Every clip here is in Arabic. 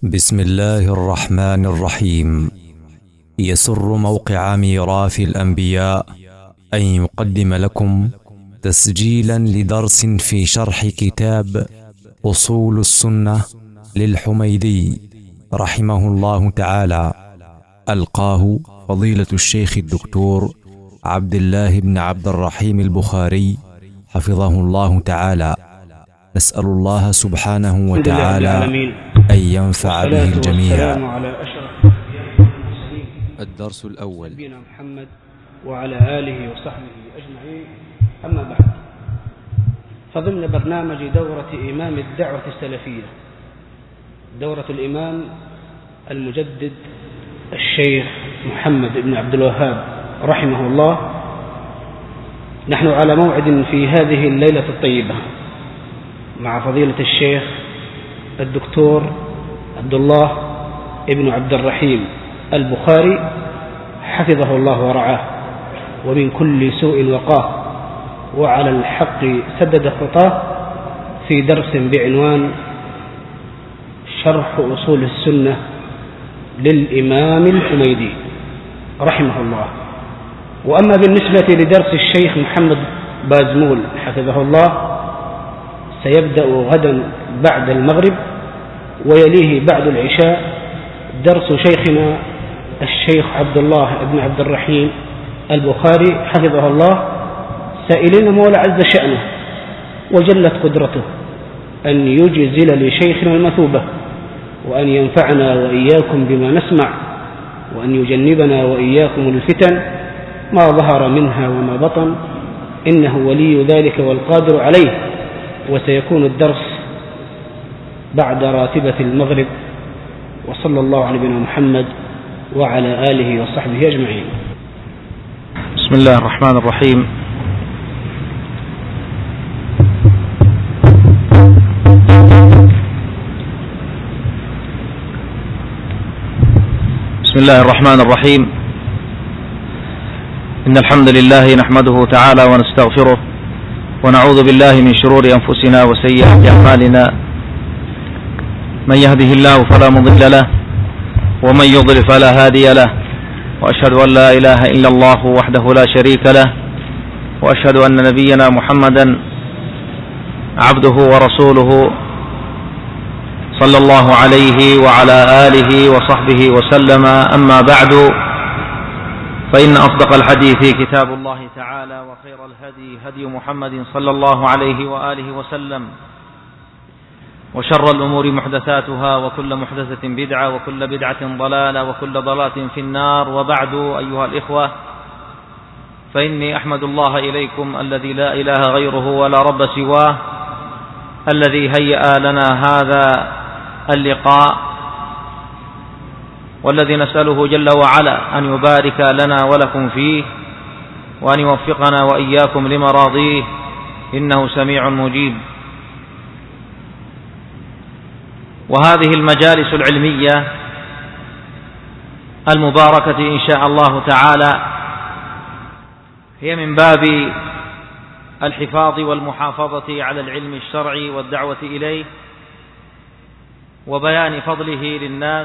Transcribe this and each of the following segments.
بسم الله الرحمن الرحيم. يسر موقع ميراث الأنبياء أن يقدم لكم تسجيلا لدرس في شرح كتاب أصول السنة للحميدي رحمه الله تعالى، ألقاه فضيلة الشيخ الدكتور عبد الله بن عبد الرحيم البخاري حفظه الله تعالى. نسأل الله سبحانه وتعالى أن ينفع به الجميع. الدرس الأول. نبينا محمد وعلى آله وصحبه أجمعين، أما بعد، فضمن برنامج دورة إمام الدعوة السلفية، دورة الإمام المجدد الشيخ محمد بن عبد الوهاب رحمه الله، نحن على موعد في هذه الليلة الطيبة مع فضيلة الشيخ الدكتور عبد الله ابن عبد الرحيم البخاري حفظه الله ورعاه، ومن كل سوء وقاه، وعلى الحق سدد خطاه، في درس بعنوان شرح أصول السنة للإمام الحميدي رحمه الله. وأما بالنسبة لدرس الشيخ محمد بازمول حفظه الله، سيبدأ غدا بعد المغرب، ويليه بعد العشاء درس شيخنا الشيخ عبد الله بن عبد الرحيم البخاري حفظه الله، سائلين مولى عز شأنه وجلت قدرته أن يجزل لشيخنا المثوبة، وأن ينفعنا وإياكم بما نسمع، وأن يجنبنا وإياكم الفتن ما ظهر منها وما بطن، إنه ولي ذلك والقادر عليه. وسيكون الدرس بعد راتبة المغرب، وصلى الله على نبينا محمد وعلى آله وصحبه أجمعين. بسم الله الرحمن الرحيم. بسم الله الرحمن الرحيم. إن الحمد لله نحمده تعالى ونستغفره، ونعوذ بالله من شرور أنفسنا وسيئات أعمالنا، من يهده الله فلا مضل له، ومن يضلل فلا هادي له، وأشهد أن لا إله إلا الله وحده لا شريك له، وأشهد أن نبينا محمدا عبده ورسوله صلى الله عليه وعلى آله وصحبه وسلم. أما بعد، فإن أصدق الحديث كتاب الله تعالى، وخير الهدي هدي محمد صلى الله عليه وآله وسلم، وشر الأمور محدثاتها، وكل محدثة بدعة، وكل بدعة ضلالة، وكل ضلالة في النار. وبعد، أيها الإخوة، فإني أحمد الله إليكم الذي لا إله غيره ولا رب سواه، الذي هيأ لنا هذا اللقاء، والذي نسأله جل وعلا أن يبارك لنا ولكم فيه، وأن يوفقنا وإياكم لمراضيه، إنه سميع مجيب. وهذه المجالس العلمية المباركة إن شاء الله تعالى هي من باب الحفاظ والمحافظة على العلم الشرعي والدعوة إليه، وبيان فضله للناس،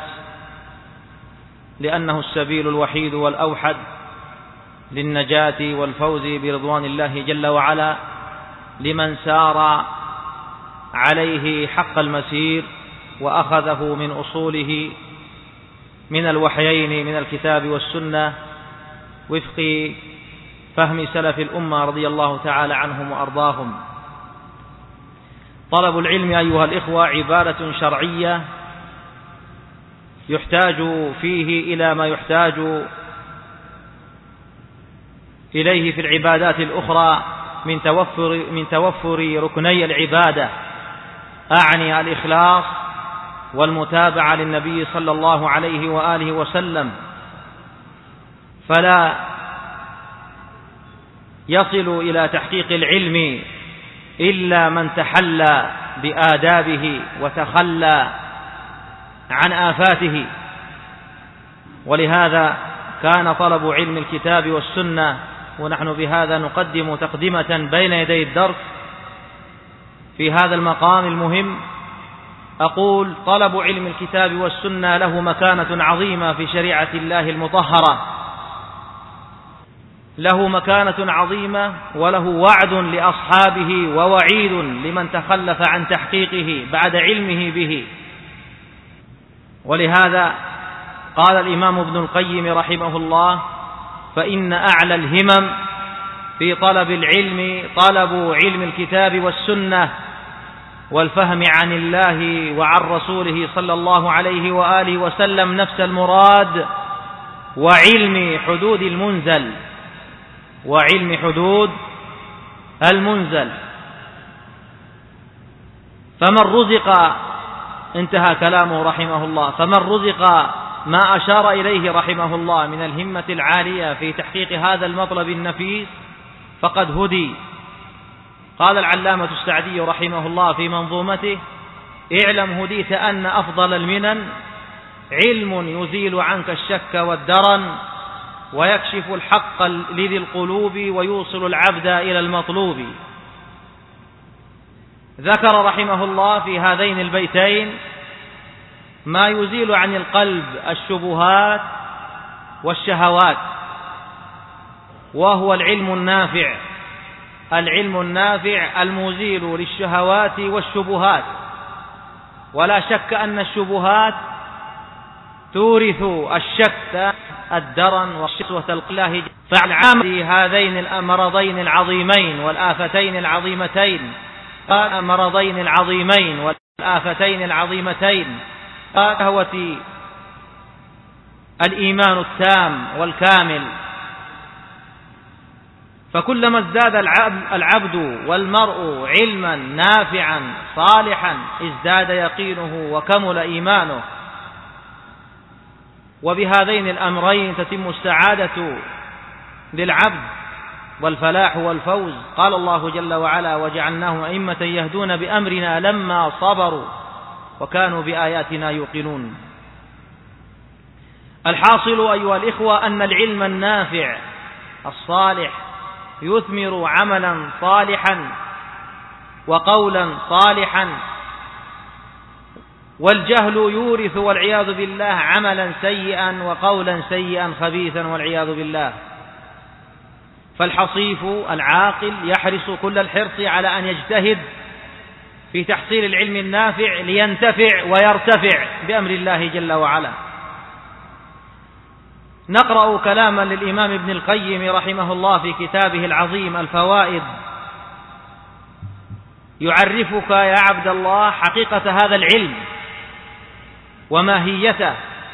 لأنه السبيل الوحيد والأوحد للنجاة والفوز برضوان الله جل وعلا لمن سار عليه حق المسير، وأخذه من أصوله من الوحيين من الكتاب والسنة، وفق فهم سلف الأمة رضي الله تعالى عنهم وأرضاهم. طلب العلم أيها الإخوة عبادة شرعية يحتاج فيه إلى ما يحتاج إليه في العبادات الأخرى من توفر ركني العبادة، أعني الإخلاص والمتابعة للنبي صلى الله عليه وآله وسلم. فلا يصل إلى تحقيق العلم إلا من تحلى بآدابه وتخلى عن آفاته. ولهذا كان طلب علم الكتاب والسنة، ونحن بهذا نقدم تقدمة بين يدي الدرس في هذا المقام المهم، أقول: طلب علم الكتاب والسنة له مكانة عظيمة في شريعة الله المطهرة، له مكانة عظيمة، وله وعد لأصحابه ووعيد لمن تخلف عن تحقيقه بعد علمه به. ولهذا قال الإمام ابن القيم رحمه الله: فإن أعلى الهمم في طلب العلم طلب علم الكتاب والسنة والفهم عن الله وعن رسوله صلى الله عليه وآله وسلم نفس المراد، وعلم حدود المنزل، وعلم حدود المنزل. فمن رزق، انتهى كلامه رحمه الله، فمن رزق ما أشار إليه رحمه الله من الهمة العالية في تحقيق هذا المطلب النفيس فقد هدي. قال العلامة السعدي رحمه الله في منظومته: اعلم هديت أن أفضل المنن علم يزيل عنك الشك والدرن ويكشف الحق لذي القلوب ويوصل العبد إلى المطلوب. ذكر رحمه الله في هذين البيتين ما يزيل عن القلب الشبهات والشهوات، وهو العلم النافع، العلم النافع المزيل للشهوات والشبهات. ولا شك أن الشبهات تورث الشك الدرن والشسوة الله. فالعام في هذين المرضين العظيمين والآفتين العظيمتين، المرضين العظيمين والآفتين العظيمتين، هو الإيمان التام والكامل. فكلما ازداد العبد والمرء علما نافعا صالحا ازداد يقينه وكمل إيمانه. وبهذين الأمرين تتم السعادة للعبد والفلاح والفوز. قال الله جل وعلا: وجعلناهم أئمة يهدون بأمرنا لما صبروا وكانوا بآياتنا يوقنون. الحاصل أيها الإخوة أن العلم النافع الصالح يثمر عملا صالحا وقولا صالحا، والجهل يورث والعياذ بالله عملا سيئا وقولا سيئا خبيثا والعياذ بالله. فالحصيف العاقل يحرص كل الحرص على أن يجتهد في تحصيل العلم النافع لينتفع ويرتفع بأمر الله جل وعلا. نقرأ كلاما للإمام ابن القيم رحمه الله في كتابه العظيم الفوائد، يعرفك يا عبد الله حقيقة هذا العلم وماهيته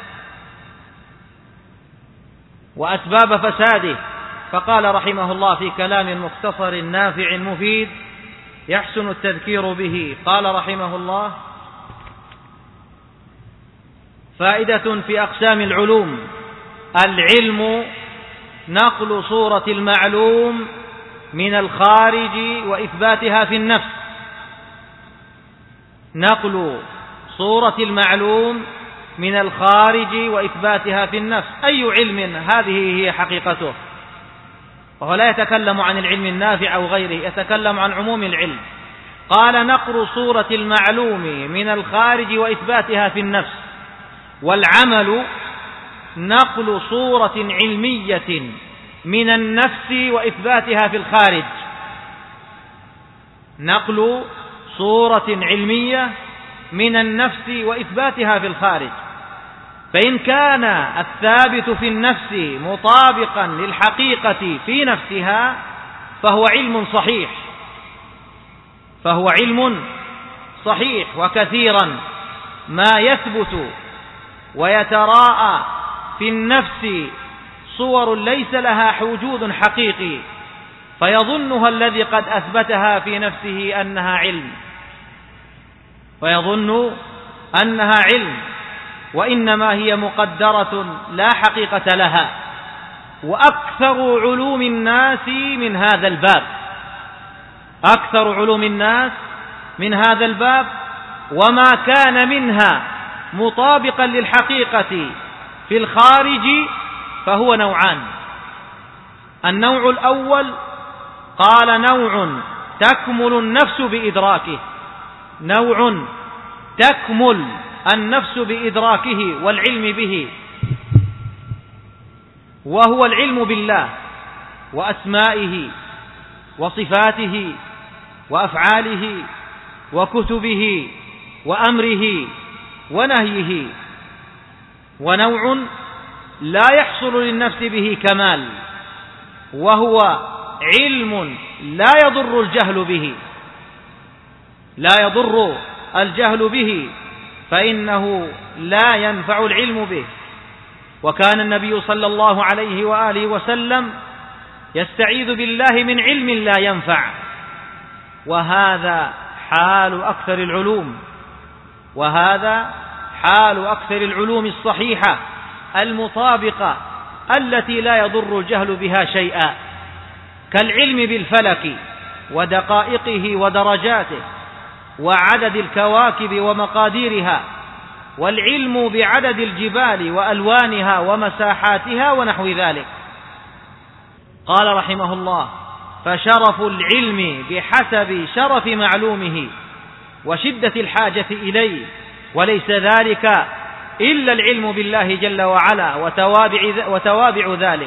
وأسباب فساده. فقال رحمه الله في كلام مختصر نافع مفيد يحسن التذكير به، قال رحمه الله: فائدة في أقسام العلوم: العلم نقل صورة المعلوم من الخارج وإثباتها في النفس. نقل صورة المعلوم من الخارج وإثباتها في النفس. أي علم هذه هي حقيقته، وهو لا يتكلم عن العلم النافع أو غيره، يتكلم عن عموم العلم. قال: نقل صورة المعلوم من الخارج وإثباتها في النفس، والعمل نقل صورة علمية من النفس وإثباتها في الخارج. نقل صورة علمية من النفس وإثباتها في الخارج. فإن كان الثابت في النفس مطابقا للحقيقة في نفسها فهو علم صحيح، فهو علم صحيح. وكثيرا ما يثبت ويتراءى في النفس صور ليس لها وجود حقيقي، فيظنها الذي قد أثبتها في نفسه أنها علم، فيظن أنها علم، وإنما هي مقدرة لا حقيقة لها. وأكثر علوم الناس من هذا الباب، أكثر علوم الناس من هذا الباب، وما كان منها مطابقا للحقيقة في الخارج فهو نوعان. النوع الأول قال: نوع تكمل النفس بإدراكه، نوع تكمل النفس بإدراكه والعلم به، وهو العلم بالله وأسمائه وصفاته وأفعاله وكتبه وأمره ونهيه، ونوع لا يحصل للنفس به كمال، وهو علم لا يضر الجهل به، لا يضر الجهل به، فإنه لا ينفع العلم به. وكان النبي صلى الله عليه وآله وسلم يستعيذ بالله من علم لا ينفع، وهذا حال أكثر العلوم، وهذا حال أكثر العلوم الصحيحة المطابقة التي لا يضر الجهل بها شيئا، كالعلم بالفلك ودقائقه ودرجاته وعدد الكواكب ومقاديرها، والعلم بعدد الجبال وألوانها ومساحاتها ونحو ذلك. قال رحمه الله: فشرف العلم بحسب شرف معلومه وشدة الحاجة إليه، وليس ذلك إلا العلم بالله جل وعلا وتوابع ذلك.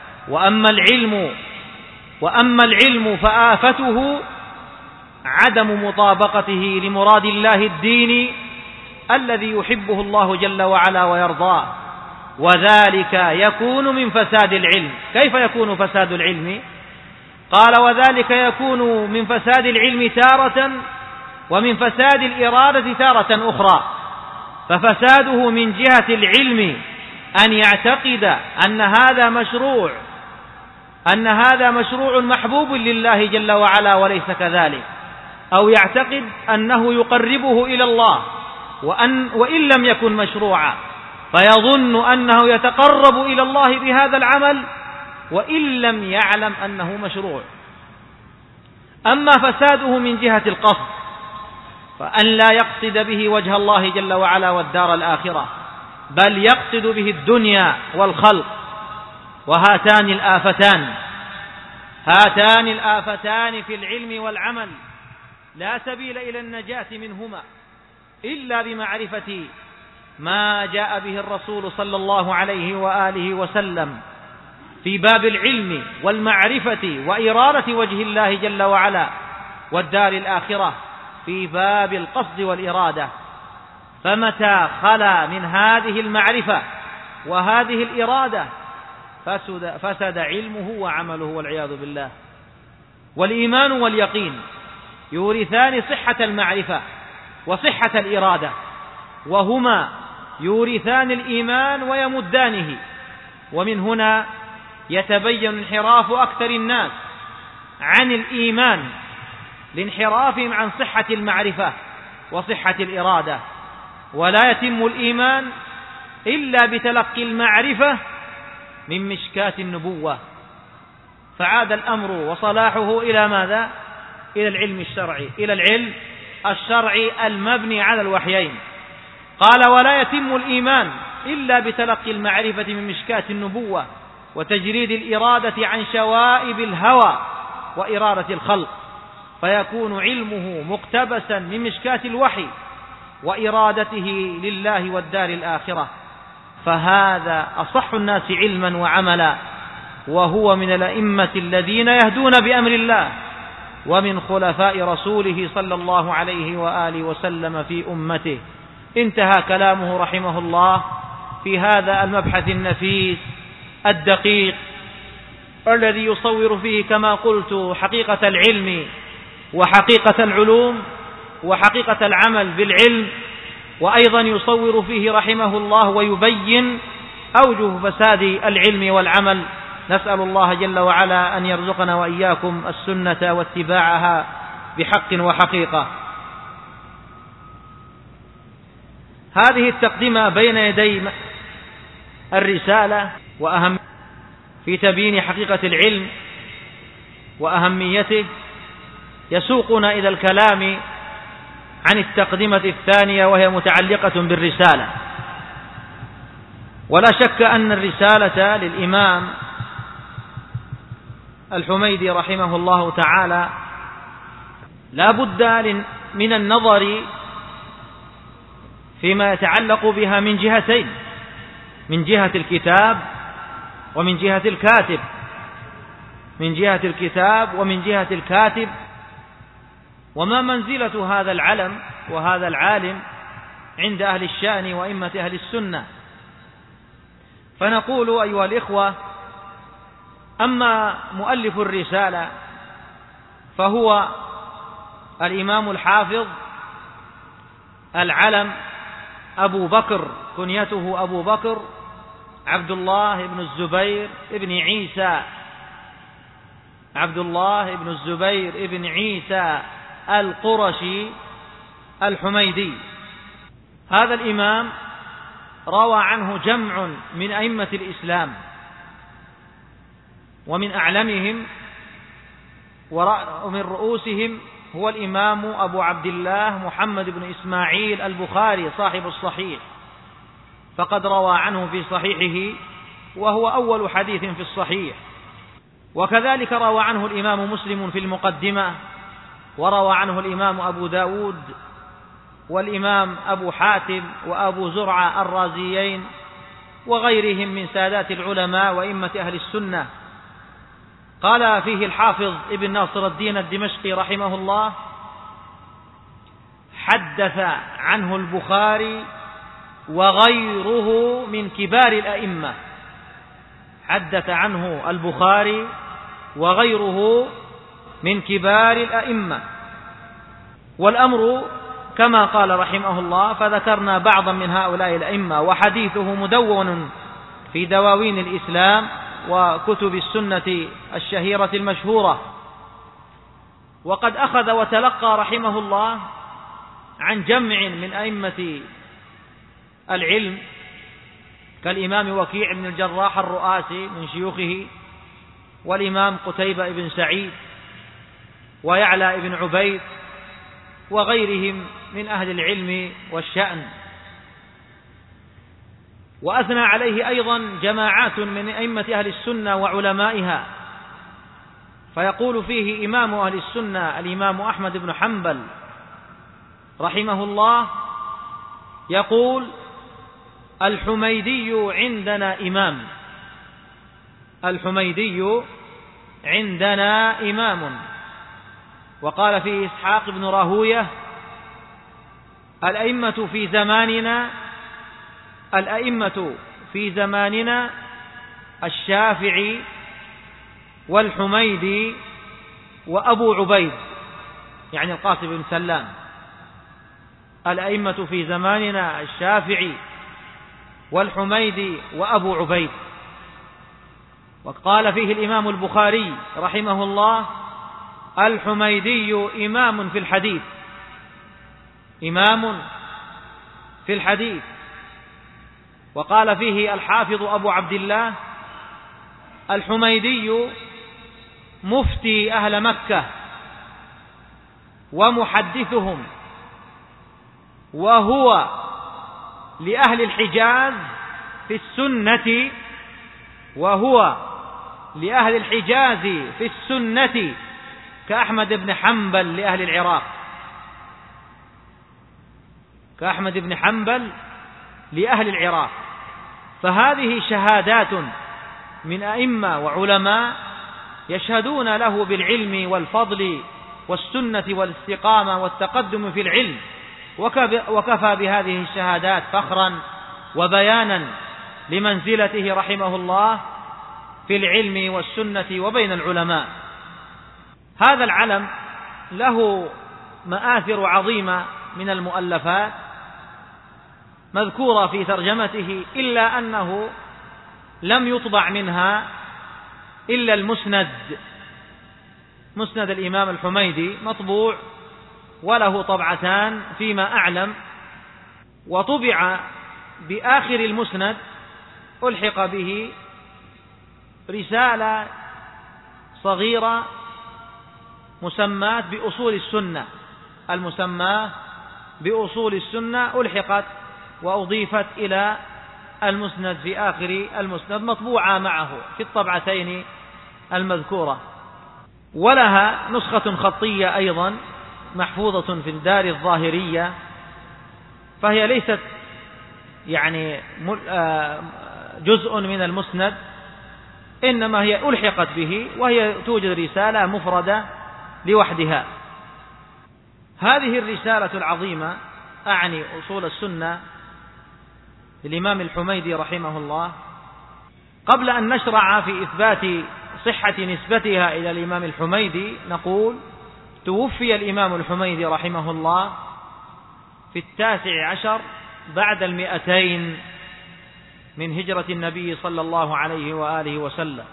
وأما العلم فآفته عدم مطابقته لمراد الله الديني الذي يحبه الله جل وعلا ويرضاه، وذلك يكون من فساد العلم. كيف يكون فساد العلم؟ قال: وذلك يكون من فساد العلم تارة، ومن فساد الإرادة تارة أخرى. ففساده من جهة العلم أن يعتقد أن هذا مشروع محبوب لله جل وعلا وليس كذلك، أو يعتقد أنه يقربه إلى الله وإن لم يكن مشروعا، فيظن أنه يتقرب إلى الله بهذا العمل وإن لم يعلم أنه مشروع. أما فساده من جهة القصد فأن لا يقصد به وجه الله جل وعلا والدار الآخرة، بل يقصد به الدنيا والخلق، وهاتان الآفتان في العلم والعمل لا سبيل إلى النجاة منهما إلا بمعرفة ما جاء به الرسول صلى الله عليه وآله وسلم في باب العلم والمعرفة وإرادة وجه الله جل وعلا والدار الآخرة في باب القصد والإرادة. فمتى خلا من هذه المعرفة وهذه الإرادة فسد علمه وعمله والعياذ بالله. والإيمان واليقين يورثان صحة المعرفة وصحة الإرادة، وهما يورثان الإيمان ويمدانه. ومن هنا يتبين انحراف أكثر الناس عن الإيمان لانحرافهم عن صحة المعرفة وصحة الإرادة. ولا يتم الإيمان إلا بتلقي المعرفة من مشكاة النبوة، فعاد الأمر وصلاحه إلى ماذا؟ إلى العلم الشرعي، إلى العلم الشرعي المبني على الوحيين. قال: ولا يتم الإيمان إلا بتلقي المعرفة من مشكاة النبوة وتجريد الإرادة عن شوائب الهوى وإرادة الخلق، فيكون علمه مقتبسا من مشكاة الوحي وإرادته لله والدار الآخرة، فهذا أصح الناس علما وعملا، وهو من الأئمة الذين يهدون بأمر الله ومن خلفاء رسوله صلى الله عليه وآله وسلم في أمته. انتهى كلامه رحمه الله في هذا المبحث النفيس الدقيق الذي يصور فيه كما قلت حقيقة العلم وحقيقة العلوم وحقيقة العمل بالعلم، وأيضا يصور فيه رحمه الله ويبين أوجه فساد العلم والعمل. نسأل الله جل وعلا أن يرزقنا وإياكم السنة واتباعها بحق وحقيقة. هذه التقدمة بين يدي الرسالة وأهم في تبيين حقيقة العلم وأهميته يسوقنا إلى الكلام عن التقدمة الثانية، وهي متعلقة بالرسالة. ولا شك أن الرسالة للإمام الحميدي رحمه الله تعالى لا بد من النظر فيما يتعلق بها من جهتين، من جهة الكتاب ومن جهة الكاتب، من جهة الكتاب ومن جهة الكاتب. وما منزلة هذا العلم وهذا العالم عند أهل الشأن وإمة أهل السنة؟ فنقول أيها الإخوة: أما مؤلف الرسالة فهو الإمام الحافظ العلم أبو بكر، كنيته أبو بكر عبد الله بن الزبير بن عيسى، عبد الله بن الزبير بن عيسى القرشي الحميدي. هذا الإمام روى عنه جمع من أئمة الإسلام، ومن أعلمهم ومن رؤوسهم هو الإمام أبو عبد الله محمد بن إسماعيل البخاري صاحب الصحيح، فقد روى عنه في صحيحه وهو أول حديث في الصحيح. وكذلك روى عنه الإمام مسلم في المقدمة، وروى عنه الإمام أبو داود والإمام أبو حاتم وأبو زرعة الرازيين وغيرهم من سادات العلماء وإمة أهل السنة. قال فيه الحافظ ابن ناصر الدين الدمشقي رحمه الله: حدث عنه البخاري وغيره من كبار الأئمة، حدث عنه البخاري وغيره من كبار الأئمة. والأمر كما قال رحمه الله: فذكرنا بعضا من هؤلاء الأئمة، وحديثه مدون في دواوين الإسلام وكتب السنة الشهيرة المشهورة. وقد أخذ وتلقى رحمه الله عن جمع من أئمة العلم كالإمام وكيع بن الجراح الرؤاسي من شيوخه، والإمام قتيبة بن سعيد، ويعلى بن عبيد، وغيرهم من أهل العلم والشأن. وأثنى عليه أيضا جماعات من أئمة أهل السنة وعلمائها، فيقول فيه إمام أهل السنة الإمام أحمد بن حنبل رحمه الله، يقول: الحميدي عندنا إمام، الحميدي عندنا إمام. وقال فيه إسحاق بن راهوية: الأئمة في زماننا، الأئمة في زماننا الشافعي والحميدي وأبو عبيد، يعني القاسم بن سلام. الأئمة في زماننا الشافعي والحميدي وأبو عبيد. وقال فيه الإمام البخاري رحمه الله: الحميدي إمام في الحديث، إمام في الحديث. وقال فيه الحافظ أبو عبد الله: الحميدي مفتي أهل مكة ومحدثهم، وهو لأهل الحجاز في السنة، وهو لأهل الحجاز في السنة كأحمد بن حنبل لأهل العراق، كأحمد بن حنبل لأهل العراق. فهذه شهادات من أئمة وعلماء يشهدون له بالعلم والفضل والسنة والاستقامة والتقدم في العلم، وكفى بهذه الشهادات فخرا وبيانا لمنزلته رحمه الله في العلم والسنة وبين العلماء. هذا العلم له مآثر عظيمة من المؤلفات مذكورة في ترجمته، إلا أنه لم يطبع منها إلا المسند، مسند الإمام الحميدي مطبوع وله طبعتان فيما أعلم، وطبع بآخر المسند ألحق به رسالة صغيرة مسماة بأصول السنة، المسماة بأصول السنة ألحقت وأضيفت إلى المسند في آخر المسند، مطبوعة معه في الطبعتين المذكورة. ولها نسخة خطية أيضا محفوظة في الدار الظاهرية، فهي ليست يعني جزء من المسند، إنما هي ألحقت به، وهي توجد رسالة مفردة لوحدها. هذه الرسالة العظيمة أعني أصول السنة للإمام الحميدي رحمه الله، قبل أن نشرع في إثبات صحة نسبتها إلى الإمام الحميدي نقول: توفي الإمام الحميدي رحمه الله في 19 بعد 200 من هجرة النبي صلى الله عليه وآله وسلم،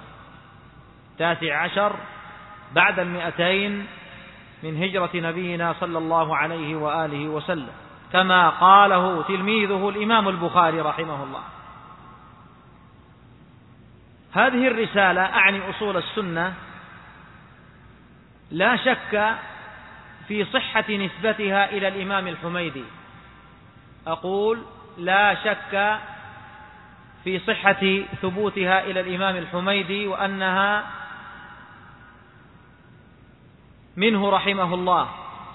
19 بعد 200 من هجرة نبينا صلى الله عليه وآله وسلم، كما قاله تلميذه الإمام البخاري رحمه الله. هذه الرسالة أعني أصول السنة لا شك في صحة نسبتها إلى الإمام الحميدي، أقول لا شك في صحة ثبوتها إلى الإمام الحميدي، وأنها منه رحمه الله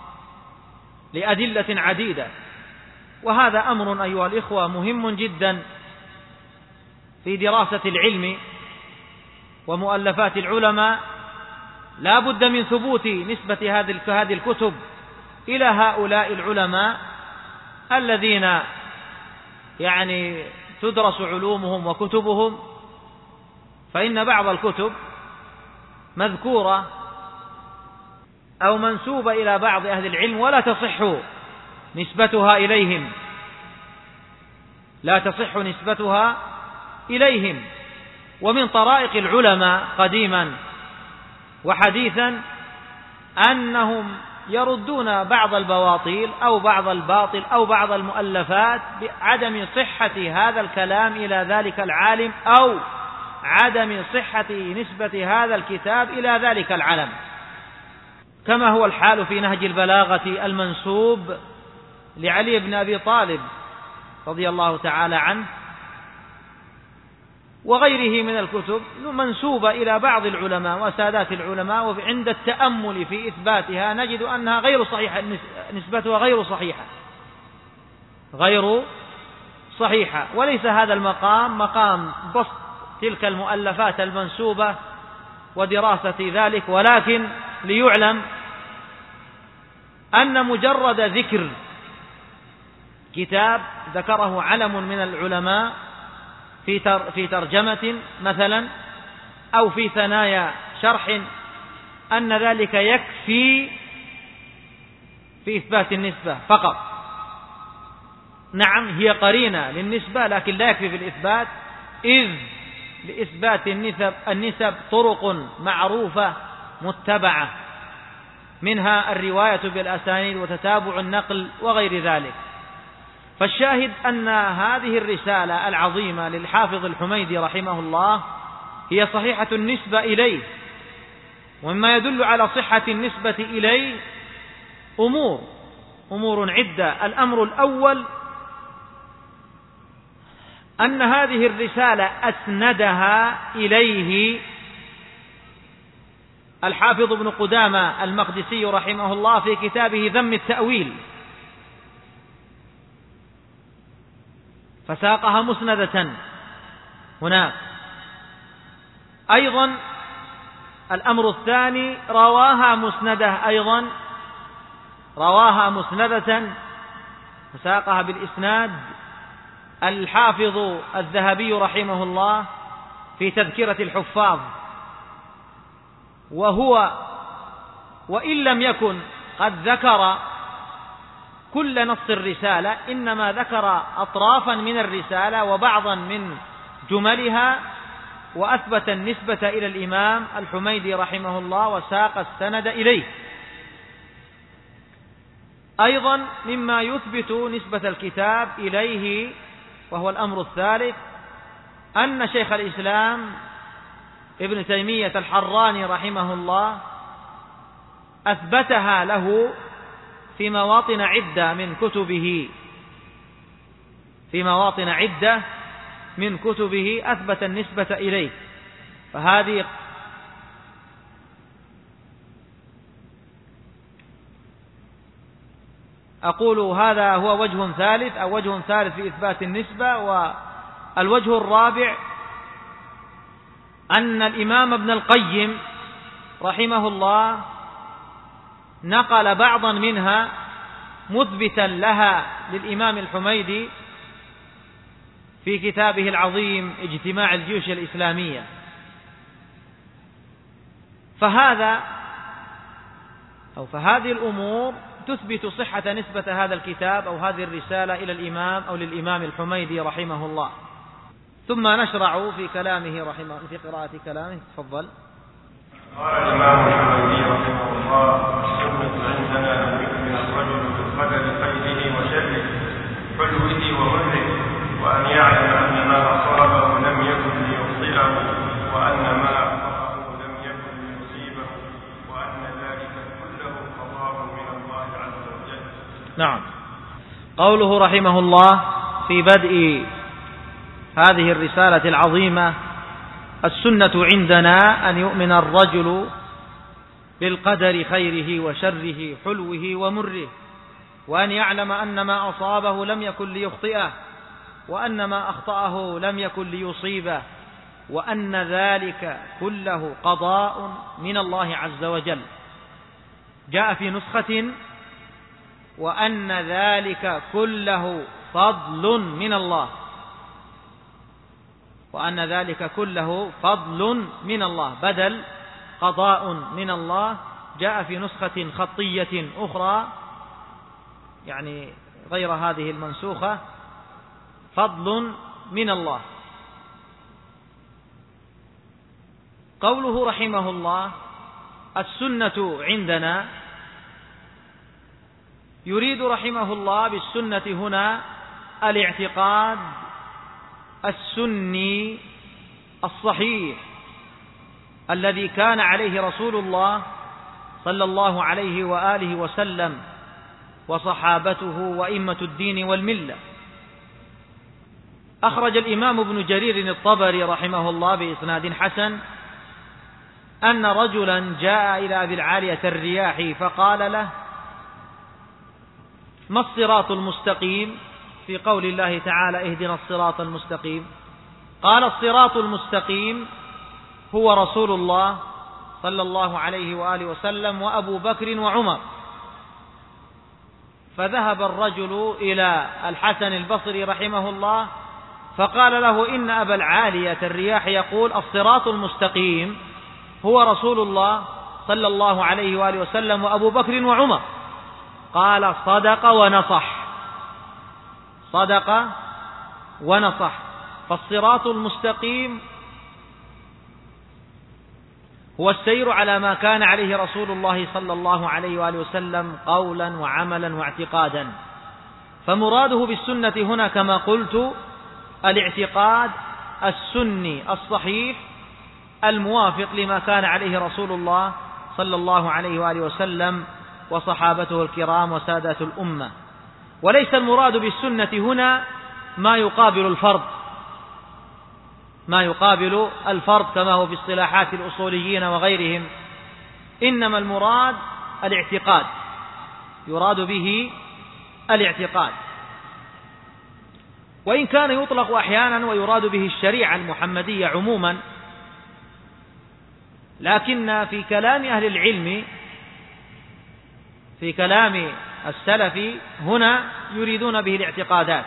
لأدلة عديدة. وهذا أمر أيها الإخوة مهم جدا في دراسة العلم ومؤلفات العلماء. لا بد من ثبوت نسبة هذه الكتب إلى هؤلاء العلماء الذين يعني تدرس علومهم وكتبهم، فإن بعض الكتب مذكورة أو منسوبة إلى بعض أهل العلم ولا تصح نسبتها إليهم، لا تصح نسبتها إليهم. ومن طرائق العلماء قديما وحديثا أنهم يردون بعض البواطيل أو بعض الباطل أو بعض المؤلفات بعدم صحة هذا الكلام إلى ذلك العالم، أو عدم صحة نسبة هذا الكتاب إلى ذلك العلم، كما هو الحال في نهج البلاغة المنسوب لعلي بن أبي طالب رضي الله تعالى عنه، وغيره من الكتب منسوبة إلى بعض العلماء وسادات العلماء، وعند التأمل في إثباتها نجد أنها غير صحيحة، نسبتها غير صحيحة. وليس هذا المقام مقام بسط تلك المؤلفات المنسوبة ودراسة ذلك، ولكن ليعلم أن مجرد ذكر كتاب ذكره علم من العلماء في ترجمة مثلا أو في ثنايا شرح، أن ذلك يكفي في إثبات النسبة فقط. نعم هي قرينة للنسبة، لكن لا يكفي في الإثبات، إذ لإثبات النسب طرق معروفة متبعة، منها الرواية بالأسانيد وتتابع النقل وغير ذلك. فالشاهد أن هذه الرسالة العظيمة للحافظ الحميدي رحمه الله هي صحيحة النسبة إليه، ومما يدل على صحة النسبة إليه أمور عدة. الأمر الأول أن هذه الرسالة أسندها إليه الحافظ ابن قدامة المقدسي رحمه الله في كتابه ذم التأويل، فساقها مسندة هناك. أيضا الأمر الثاني رواها مسندة فساقها بالإسناد الحافظ الذهبي رحمه الله في تذكرة الحفاظ، وهو وإن لم يكن قد ذكر كل نص الرسالة، إنما ذكر أطرافا من الرسالة وبعضا من جملها، وأثبت النسبة إلى الإمام الحميدي رحمه الله وساق السند إليه. أيضا مما يثبت نسبة الكتاب إليه وهو الأمر الثالث أن شيخ الإسلام ابن تيمية الحراني رحمه الله أثبتها له في مواطن عدة من كتبه أثبت النسبة إليه. فهذه أقول هذا هو وجه ثالث أو وجه ثالث في إثبات النسبة. والوجه الرابع أن الإمام ابن القيم رحمه الله نقل بعضا منها مثبتا لها للإمام الحميدي في كتابه العظيم اجتماع الجيوش الإسلامية. فهذه الأمور تثبت صحة نسبة هذا الكتاب أو هذه الرسالة إلى الإمام أو للإمام الحميدي رحمه الله. ثم نشرع في كلامه في قراءة كلامه. تفضل. قال الإمام الحميدي رحمه الله: السنة عندنا أن يؤمن الرجل بالقدر خيره وشره حلوه ومره، وأن يعلم أن ما أصابه لم يكن ليخطئه، وأن ما أخطأه لم يكن ليصيبه، وأن ذلك كله قضاء من الله عز وجل. نعم. قوله رحمه الله في بدء هذه الرسالة العظيمة: السنة عندنا أن يؤمن الرجل بالقدر خيره وشره حلوه ومره، وأن يعلم أن ما أصابه لم يكن ليخطئه، وأن ما أخطأه لم يكن ليصيبه، وأن ذلك كله قضاء من الله عز وجل. جاء في نسخة: وأن ذلك كله فضل من الله، وأن ذلك كله فضل من الله بدل قضاء من الله. جاء في نسخة خطية أخرى يعني غير هذه المنسوخة: فضل من الله. قوله رحمه الله: السنة عندنا، يريد رحمه الله بالسنة هنا الاعتقاد السني الصحيح الذي كان عليه رسول الله صلى الله عليه وآله وسلم وصحابته وإمة الدين والملة. أخرج الإمام ابن جرير الطبري رحمه الله بإسناد حسن أن رجلا جاء إلى أبي العالية الرياحي فقال له: ما الصراط المستقيم؟ في قول الله تعالى: اهدنا الصراط المستقيم. قال: الصراط المستقيم هو رسول الله صلى الله عليه وآله وسلم وأبو بكر وعمر. فذهب الرجل إلى الحسن البصري رحمه الله فقال له: إن أبا العالية الرياح يقول الصراط المستقيم هو رسول الله صلى الله عليه وآله وسلم وأبو بكر وعمر. قال: صدق ونصح، صدق ونصح. فالصراط المستقيم هو السير على ما كان عليه رسول الله صلى الله عليه وآله وسلم قولا وعملا واعتقادا. فمراده بالسنة هنا كما قلت الاعتقاد السني الصحيح الموافق لما كان عليه رسول الله صلى الله عليه وآله وسلم وصحابته الكرام وسادات الأمة. وليس المراد بالسنة هنا ما يقابل الفرض، ما يقابل الفرض كما هو في اصطلاحات الأصوليين وغيرهم، إنما المراد الاعتقاد، يراد به الاعتقاد. وإن كان يطلق أحيانا ويراد به الشريعة المحمدية عموما، لكن في كلام أهل العلم، في كلام السلف هنا يريدون به الاعتقادات.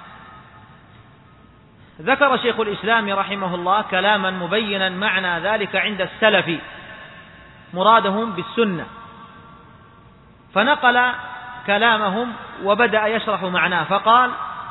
ذكر شيخ الإسلام رحمه الله كلاما مبينا معنى ذلك عند السلف مرادهم بالسنة، فنقل كلامهم وبدأ يشرح معناه فقال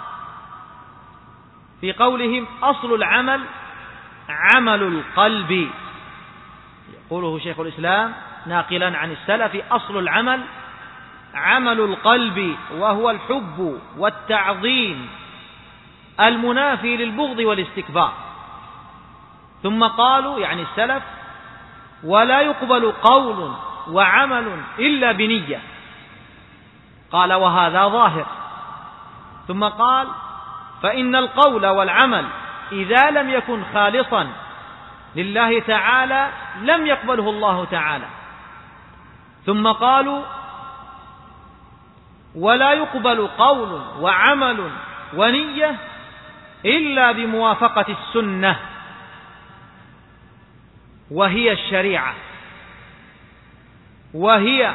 في قولهم: أصل العمل عمل القلب. يقوله شيخ الإسلام ناقلا عن السلف: أصل العمل عمل القلب، وهو الحب والتعظيم المنافي للبغض والاستكبار. ثم قالوا يعني السلف: ولا يقبل قول وعمل إلا بنية. قال: وهذا ظاهر. ثم قال: فإن القول والعمل إذا لم يكن خالصا لله تعالى لم يقبله الله تعالى. ثم قالوا: ولا يقبل قول وعمل ونية إلا بموافقة السنة، وهي الشريعة، وهي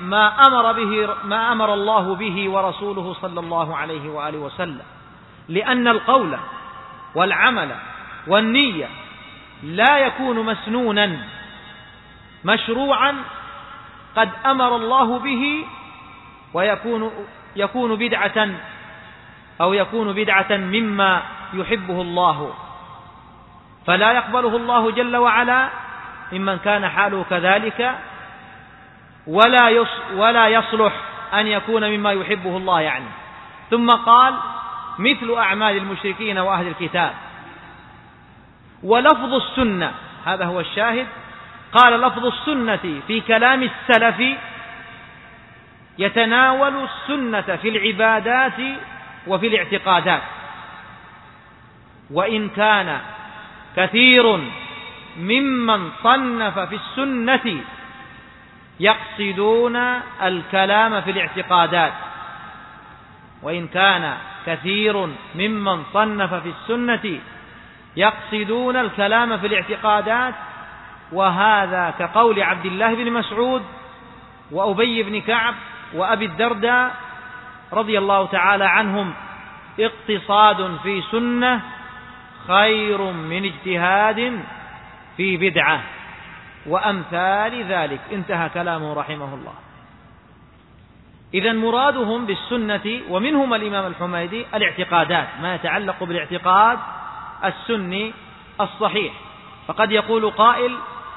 ما أمر الله به ورسوله صلى الله عليه وآله وسلم. لأن القول والعمل والنية لا يكون مسنونا مشروعا قد أمر الله به، ويكون بدعة أو يكون بدعة مما يحبه الله، فلا يقبله الله جل وعلا ممن كان حاله كذلك، ولا يصلح أن يكون مما يحبه الله يعني. ثم قال مثل أعمال المشركين وأهل الكتاب. ولفظ السنة، هذا هو الشاهد، قال لفظ السنة في كلام السلف يتناول السنة في العبادات وفي الاعتقادات، وإن كان كثير ممن صنف في السنة يقصدون الكلام في الاعتقادات، وإن كان كثير ممن صنف في السنة يقصدون الكلام في الاعتقادات، وهذا كقول عبد الله بن مسعود وأبي بن كعب وأبي الدرداء رضي الله تعالى عنهم: اقتصاد في سنة خير من اجتهاد في بدعة، وأمثال ذلك. انتهى كلامه رحمه الله. إذن مرادهم بالسنة، ومنهم الإمام الحميدي، الاعتقادات، ما يتعلق بالاعتقاد السني الصحيح. فقد يقول قائل: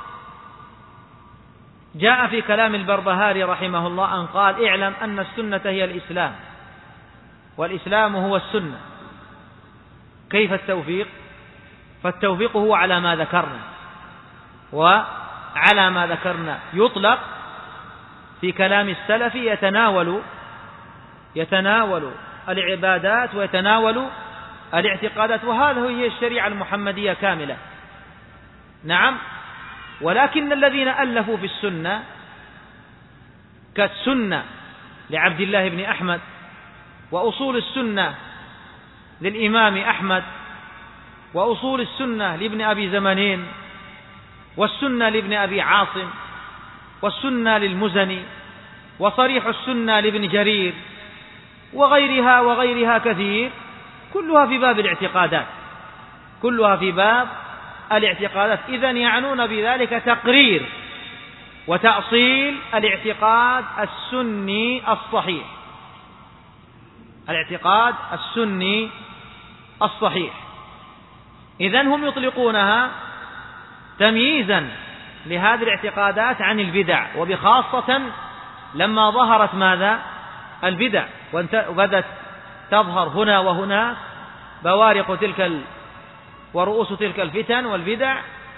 جاء في كلام البربهاري رحمه الله أن قال: اعلم أن السنة هي الإسلام، والإسلام هو السنة. كيف التوفيق؟ فالتوفيق هو على ما ذكرنا، وعلى ما ذكرنا يطلق في كلام السلف يتناول العبادات ويتناول الاعتقادات، وهذا هي الشريعة المحمدية كاملة. نعم. ولكن الذين ألفوا في السنة كالسنة لعبد الله بن أحمد، وأصول السنة للإمام أحمد، وأصول السنة لابن أبي زمانين، والسنة لابن أبي عاصم، والسنة للمزني، وصريح السنة لابن جرير، وغيرها كثير، كلها في باب الاعتقادات، كلها في باب الاعتقادات. إذن يعنون بذلك تقرير وتأصيل الاعتقاد السني الصحيح، الاعتقاد السني الصحيح. إذن هم يطلقونها تمييزا لهذه الاعتقادات عن البدع، وبخاصة لما ظهرت ماذا؟ البدع، وبدت تظهر هنا وهنا بوارق ورؤوس تلك الفتن والبدع،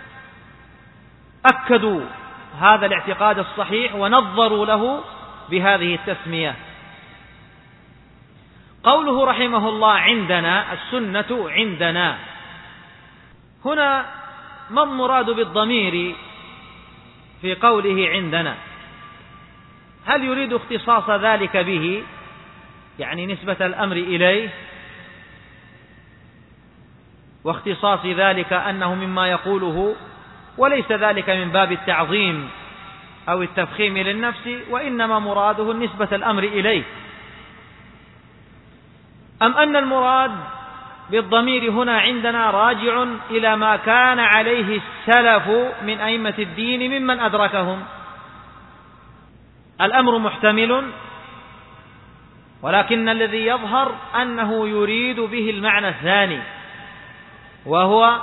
أكدوا هذا الاعتقاد الصحيح ونظروا له بهذه التسمية. قوله رحمه الله: عندنا السنة عندنا، هنا ما المراد بالضمير في قوله عندنا؟ هل يريد اختصاص ذلك به، يعني نسبة الأمر إليه، واختصاص ذلك أنه مما يقوله، وليس ذلك من باب التعظيم أو التفخيم للنفس، وإنما مراده نسبة الأمر إليه؟ أم أن المراد بالضمير هنا عندنا راجع إلى ما كان عليه السلف من أئمة الدين ممن أدركهم؟ الأمر محتمل، ولكن الذي يظهر أنه يريد به المعنى الثاني، وهو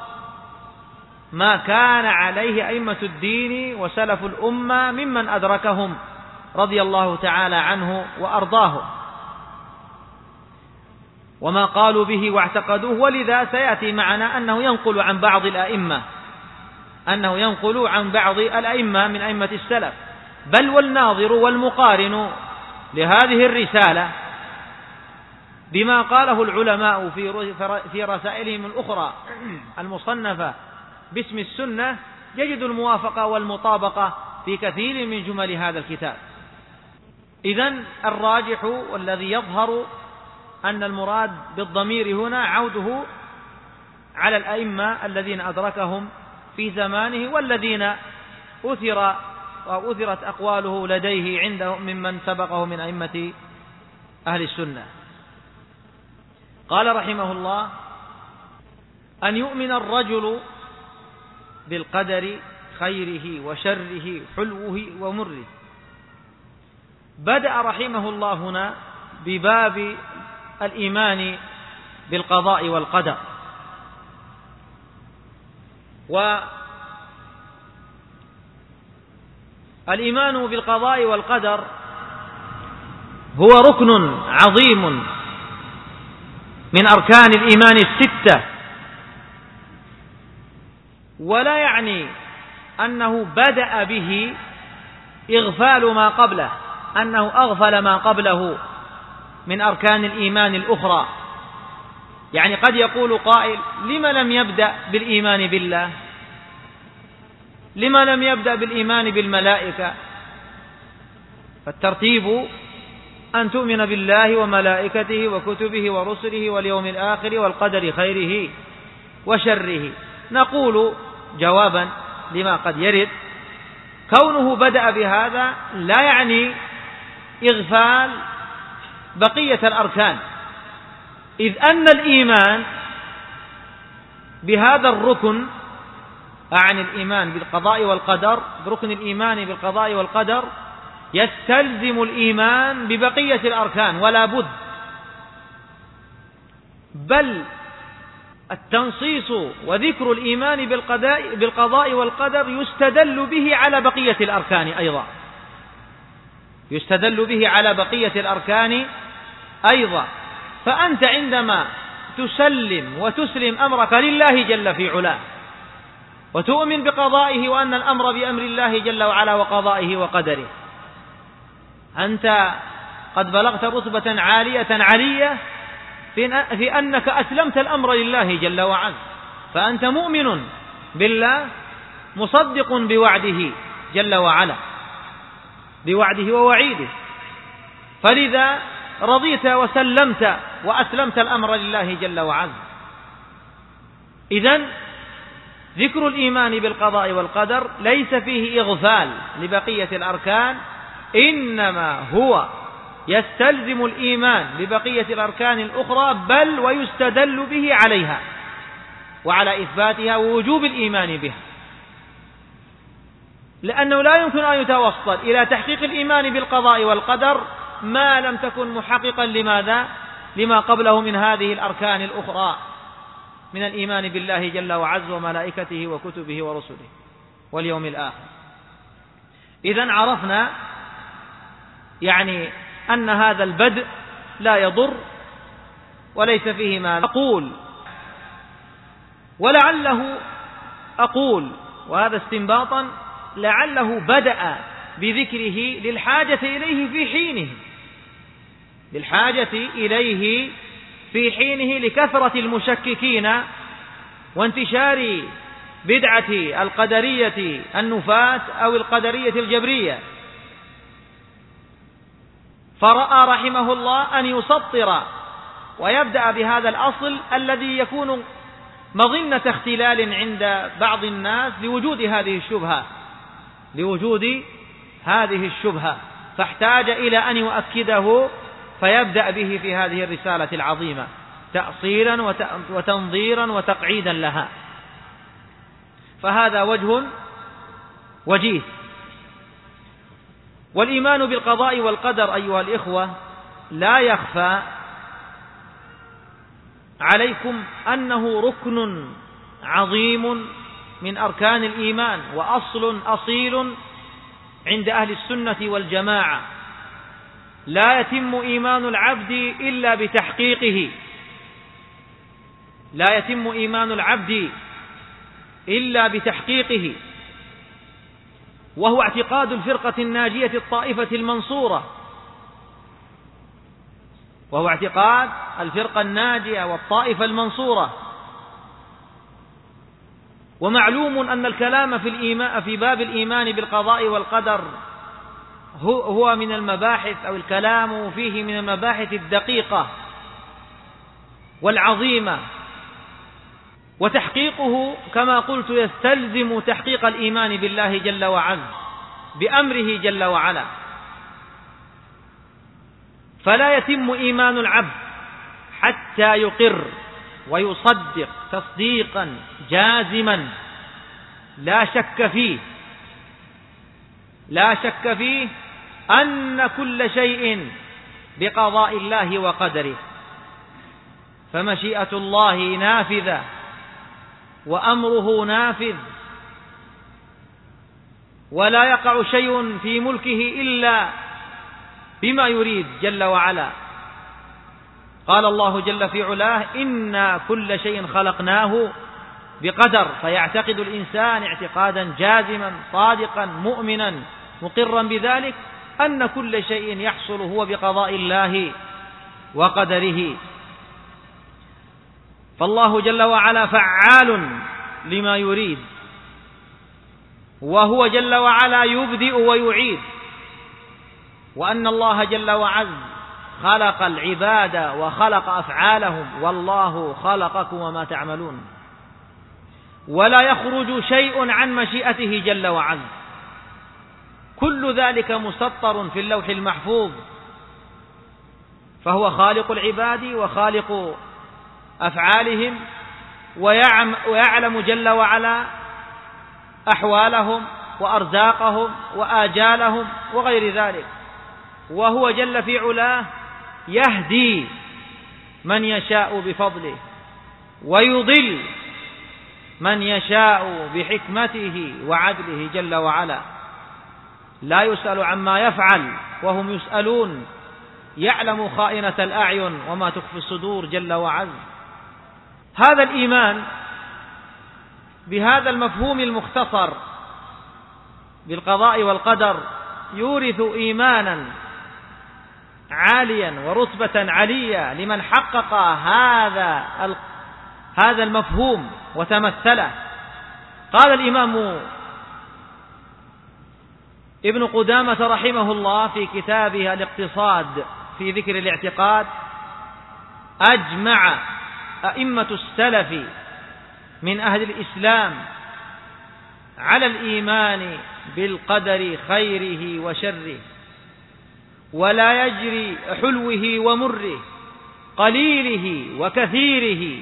ما كان عليه أئمة الدين وسلف الأمة ممن أدركهم رضي الله تعالى عنه وأرضاه، وما قالوا به واعتقدوه. ولذا سيأتي معنا أنه ينقل عن بعض الأئمة من أئمة السلف، بل والناظر والمقارن لهذه الرسالة بما قاله العلماء في رسائلهم الأخرى المصنفة باسم السنة يجد الموافقة والمطابقة في كثير من جمل هذا الكتاب. إذن الراجح والذي يظهر أن المراد بالضمير هنا عوده على الأئمة الذين أدركهم في زمانه والذين أثرت أقواله لديه عنده ممن سبقه من أئمة أهل السنة. قال رحمه الله: أن يؤمن الرجل بالقدر خيره وشره حلوه ومره. بدأ رحمه الله هنا بباب الإيمان بالقضاء والقدر، والإيمان بالقضاء والقدر هو ركن عظيم من أركان الإيمان الستة، ولا يعني أنه بدأ به إغفال ما قبله، أنه أغفل ما قبله من أركان الإيمان الأخرى. يعني قد يقول قائل: لما لم يبدأ بالإيمان بالله؟ لما لم يبدأ بالإيمان بالملائكة؟ فالترتيب أن تؤمن بالله وملائكته وكتبه ورسله واليوم الآخر والقدر خيره وشره. نقول جوابا لما قد يرد: كونه بدأ بهذا لا يعني إغفال بقية الأركان، إذ أن الإيمان بهذا الركن، أعني الإيمان بالقضاء والقدر، بركن الإيمان بالقضاء والقدر، يستلزم الإيمان ببقية الأركان ولا بد، بل التنصيص وذكر الإيمان بالقضاء والقدر يستدل به على بقية الأركان أيضا، يستدل به على بقية الأركان أيضا. فأنت عندما تسلم وتسلم أمرك لله جل في علاه وتؤمن بقضائه وأن الأمر بأمر الله جل وعلا وقضائه وقدره، أنت قد بلغت رتبة عالية علية في أنك أسلمت الأمر لله جل وعلا، فأنت مؤمن بالله مصدق بوعده جل وعلا، بوعده ووعيده، فلذا رضيت وسلمت وأسلمت الأمر لله جل وعلا. إذن ذكر الإيمان بالقضاء والقدر ليس فيه إغفال لبقية الأركان، إنما هو يستلزم الإيمان ببقية الأركان الأخرى، بل ويستدل به عليها وعلى إثباتها ووجوب الإيمان بها، لأنه لا يمكن أن يتوصل إلى تحقيق الإيمان بالقضاء والقدر ما لم تكن محققا لماذا؟ لما قبله من هذه الأركان الأخرى من الإيمان بالله جل وعز وملائكته وكتبه ورسله واليوم الآخر. إذن عرفنا يعني أن هذا البدء لا يضر وليس فيه ما أقول، ولعله أقول، وهذا استنباطا، لعله بدأ بذكره للحاجة إليه في حينه، للحاجة إليه في حينه لكثرة المشككين وانتشار بدعة القدرية النفاة أو القدرية الجبرية، فرأى رحمه الله أن يسطر ويبدأ بهذا الأصل الذي يكون مظنة اختلال عند بعض الناس لوجود هذه الشبهة، فاحتاج إلى أن يؤكده فيبدأ به في هذه الرسالة العظيمة تأصيلا وتنظيرا وتقعيدا لها. فهذا وجه وجيه. والإيمان بالقضاء والقدر أيها الإخوة لا يخفى عليكم أنه ركن عظيم من أركان الإيمان وأصل أصيل عند أهل السنة والجماعة، لا يتم إيمان العبد إلا بتحقيقه، لا يتم إيمان العبد إلا بتحقيقه، وهو اعتقاد الفرقة الناجية الطائفة المنصورة، وهو اعتقاد الفرقة الناجية والطائفة المنصورة. ومعلوم أن الكلام في باب الإيمان بالقضاء والقدر هو من المباحث أو الكلام فيه من المباحث الدقيقة والعظيمة، وتحقيقه كما قلت يستلزم تحقيق الإيمان بالله جل وعز بأمره جل وعلا. فلا يتم إيمان العبد حتى يقر ويصدق تصديقا جازما لا شك فيه أن كل شيء بقضاء الله وقدره، فمشيئة الله نافذة وأمره نافذ، ولا يقع شيء في ملكه إلا بما يريد جل وعلا. قال الله جل في علاه: إنا كل شيء خلقناه بقدر. فيعتقد الإنسان اعتقادا جازما صادقا مؤمنا مقرا بذلك أن كل شيء يحصل هو بقضاء الله وقدره. فالله جل وعلا فعال لما يريد، وهو جل وعلا يبدئ ويعيد، وأن الله جل وعز خلق العباد وخلق أفعالهم، والله خلقكم وما تعملون، ولا يخرج شيء عن مشيئته جل وعز. كل ذلك مسطر في اللوح المحفوظ، فهو خالق العباد وخالق أفعالهم، ويعلم جل وعلا أحوالهم وأرزاقهم وآجالهم وغير ذلك. وهو جل في علاه يهدي من يشاء بفضله ويضل من يشاء بحكمته وعدله جل وعلا. لا يسأل عما يفعل وهم يسألون، يعلم خائنة الأعين وما تخفي الصدور جل وعز. هذا الإيمان بهذا المفهوم المختصر بالقضاء والقدر يورث إيمانا عاليا ورتبة عليا لمن حقق هذا المفهوم وتمثله. قال الإمام ابن قدامة رحمه الله في كتابه الاقتصاد في ذكر الاعتقاد: أجمع أئمة السلف من أهل الإسلام على الإيمان بالقدر خيره وشره، ولا يجري حلوه ومره قليله وكثيره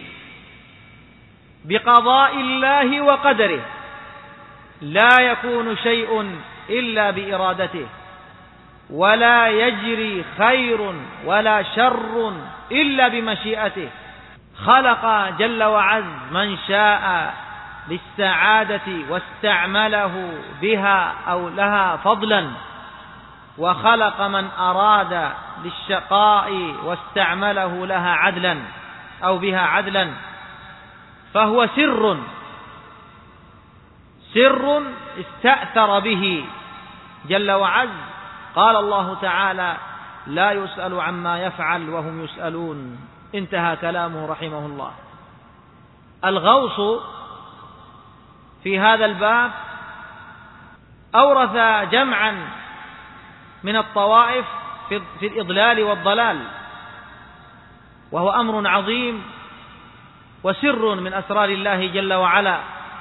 بقضاء الله وقدره، لا يكون شيء إلا بإرادته، ولا يجري خير ولا شر إلا بمشيئته. خلق جل وعز من شاء للسعادة واستعمله بها أو لها فضلا، وخلق من أراد للشقاء واستعمله لها عدلا أو بها عدلا. فهو سر استأثر به جل وعز. قال الله تعالى: لا يسأل عما يفعل وهم يسألون. انتهى كلامه رحمه الله. الغوص في هذا الباب أورث جمعا من الطوائف في الإضلال والضلال، وهو أمر عظيم وسر من أسرار الله جل وعلا،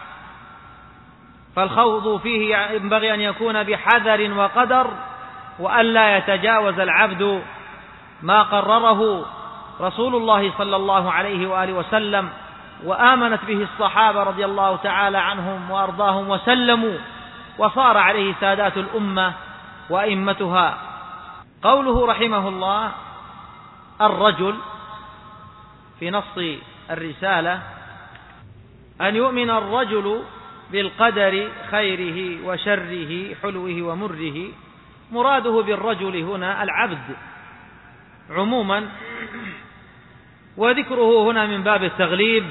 فالخوض فيه ينبغي أن يكون بحذر وقدر، وأن لا يتجاوز العبد ما قرره رسول الله صلى الله عليه وآله وسلم وآمنت به الصحابة رضي الله تعالى عنهم وأرضاهم وسلموا، وصار عليه سادات الأمة وأئمتها. قوله رحمه الله: الرجل في نص الرسالة أن يؤمن الرجل بالقدر خيره وشره حلوه ومره. مراده بالرجل هنا العبد عموما، وذكره هنا من باب التغليب،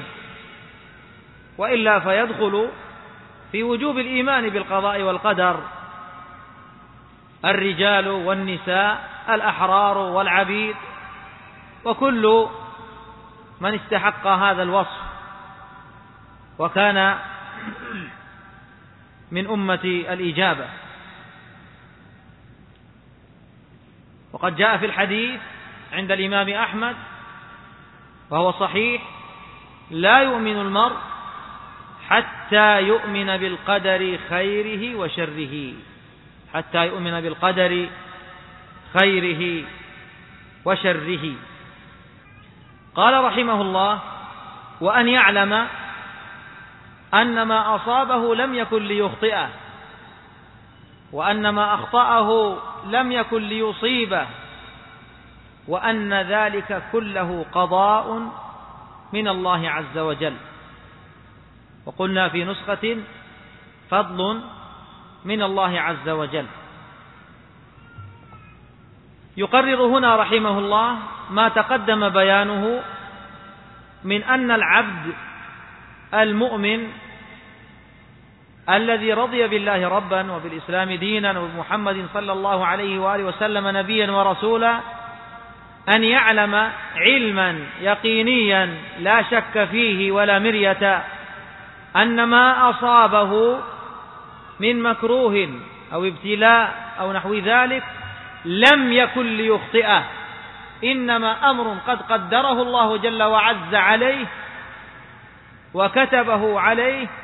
وإلا فيدخل في وجوب الإيمان بالقضاء والقدر الرجال والنساء، الأحرار والعبيد، وكل من استحق هذا الوصف وكان من أمة الإجابة. وقد جاء في الحديث عند الإمام أحمد وهو صحيح: لا يؤمن المرء حتى يؤمن بالقدر خيره وشره، حتى يؤمن بالقدر خيره وشره. قال رحمه الله: وأن يعلم أن ما أصابه لم يكن ليخطئه، وأن ما أخطأه لم يكن ليصيبه، وأن ذلك كله قضاء من الله عز وجل. وقلنا في نسخة: فضل من الله عز وجل. يقرر هنا رحمه الله ما تقدم بيانه من أن العبد المؤمن الذي رضي بالله ربا وبالإسلام دينا وبمحمد صلى الله عليه وآله وسلم نبيا ورسولا أن يعلم علما يقينيا لا شك فيه ولا مرية أن ما أصابه من مكروه أو ابتلاء أو نحو ذلك لم يكن ليخطئه، إنما أمر قد قدره الله جل وعز عليه وكتبه عليه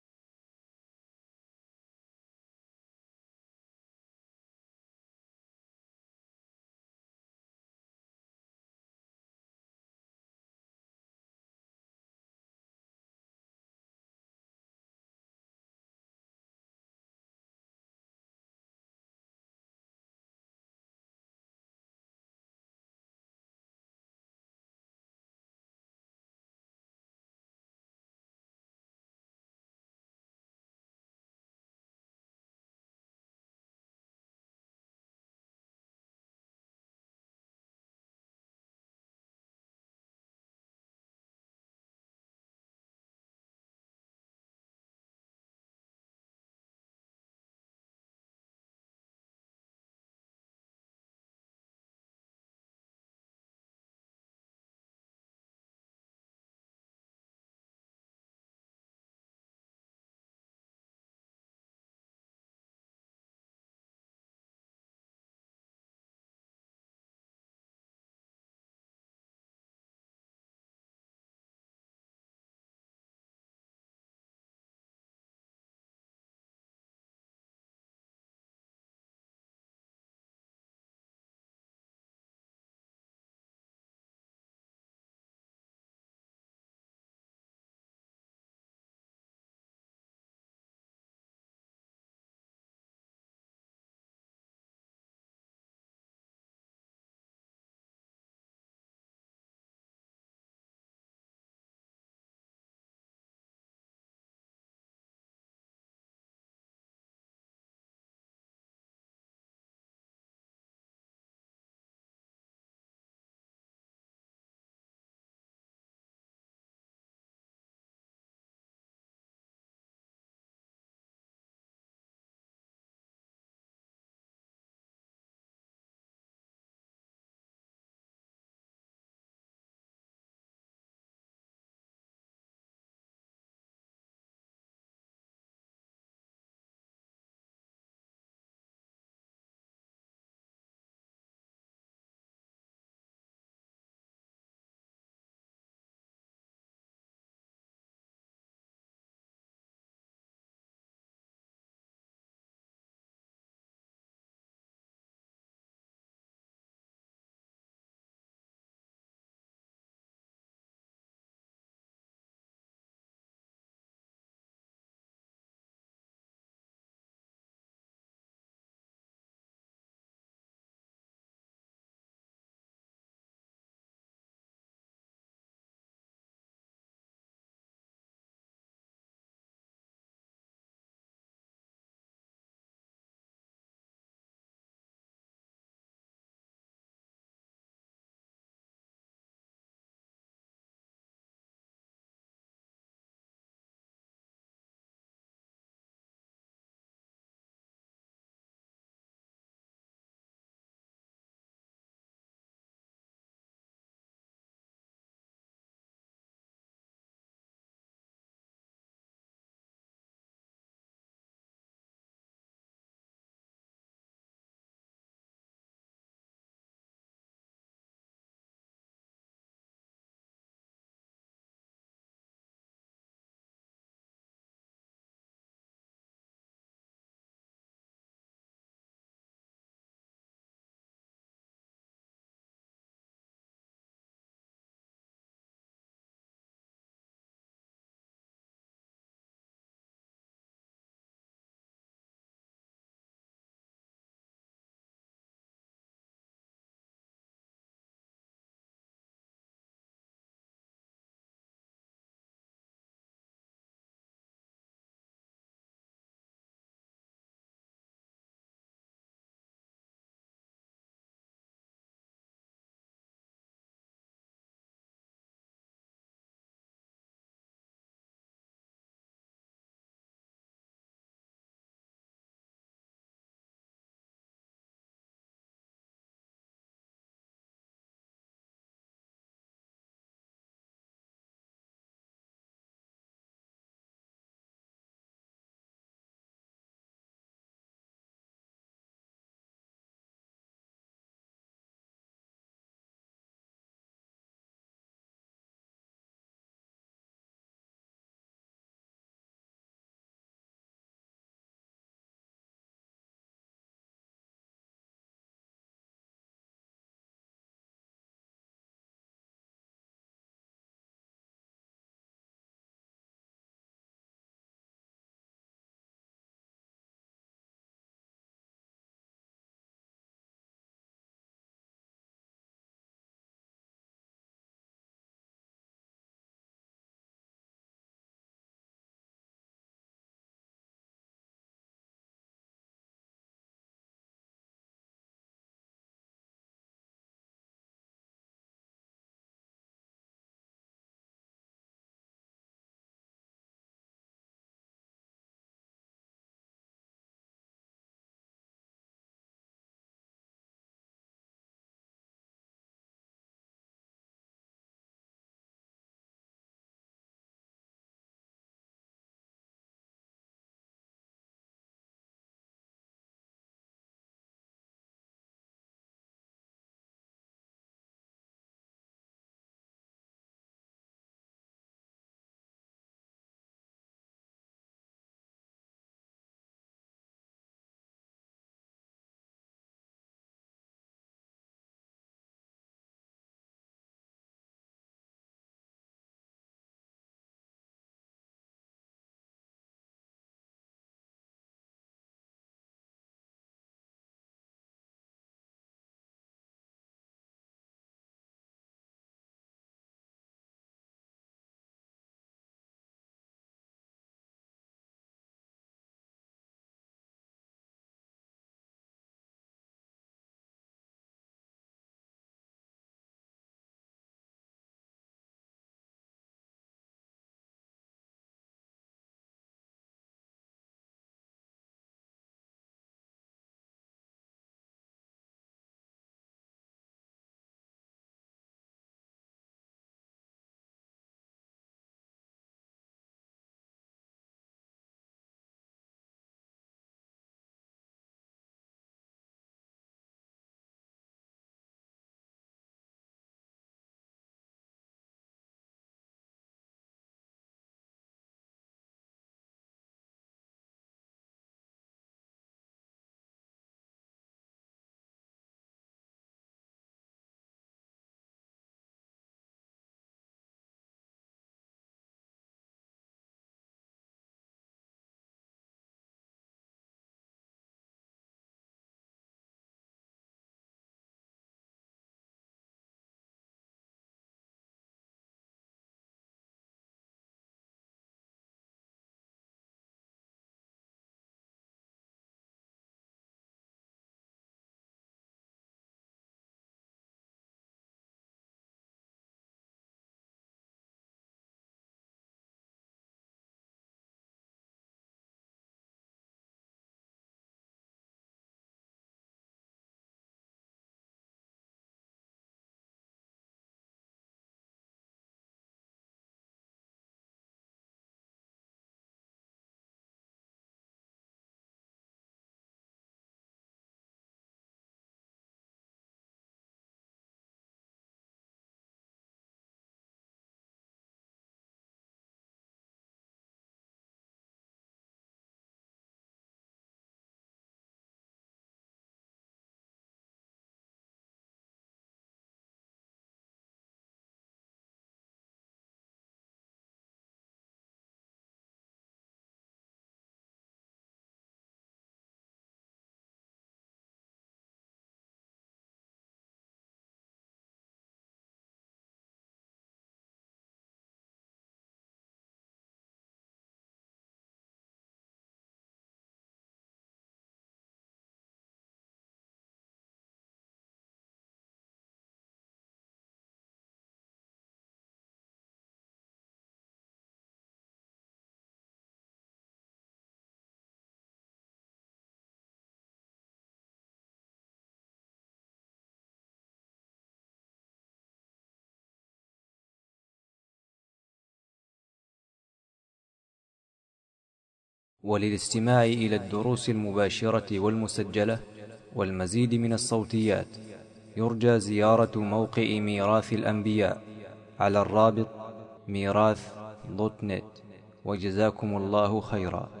وللاستماع إلى الدروس المباشرة والمسجلة والمزيد من الصوتيات يرجى زيارة موقع ميراث الأنبياء على الرابط ميراث.net. وجزاكم الله خيرا.